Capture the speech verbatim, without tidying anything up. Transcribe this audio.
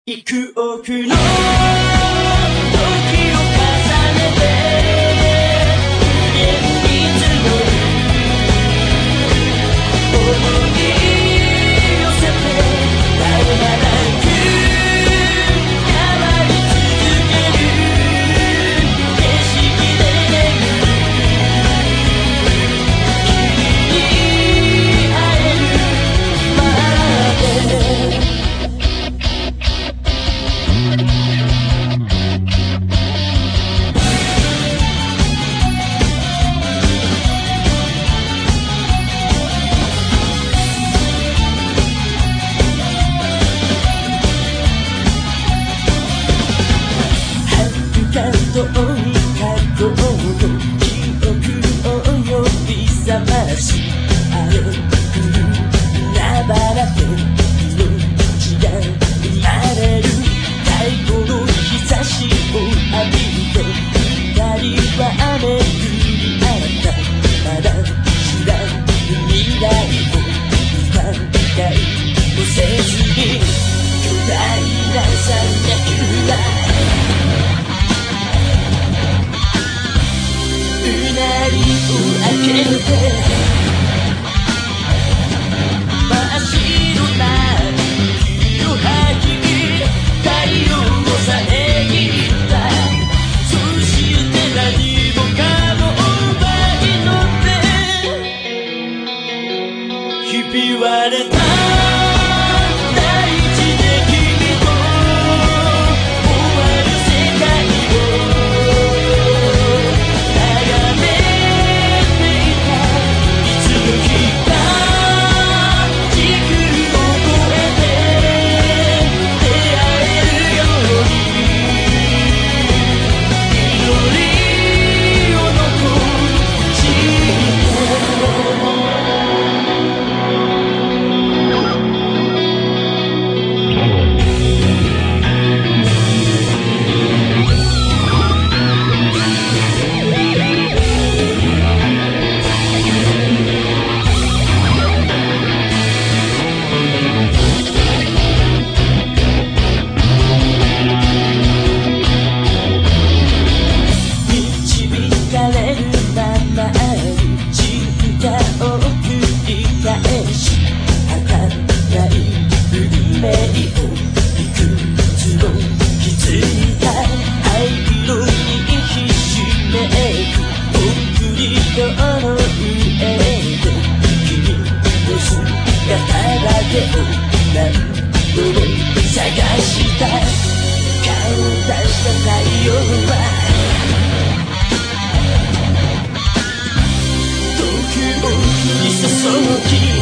幾億の時を重ねて無限に募る想い寄せて絶え間なく変わり続ける景色で巡る君に会えるまで遠い過去の記憶を呼び覚ましあれ来る海原で命が生まれる太鼓の日差しを浴びて光は雨降りあったまだ知らぬ未来を疑いもせずに巨大な山脈はうなりを開けて真っ白な息を吐き太陽を遮ったそして何もかも奪い取ってひび割れた探した顔を出した太陽は東京に注ぎ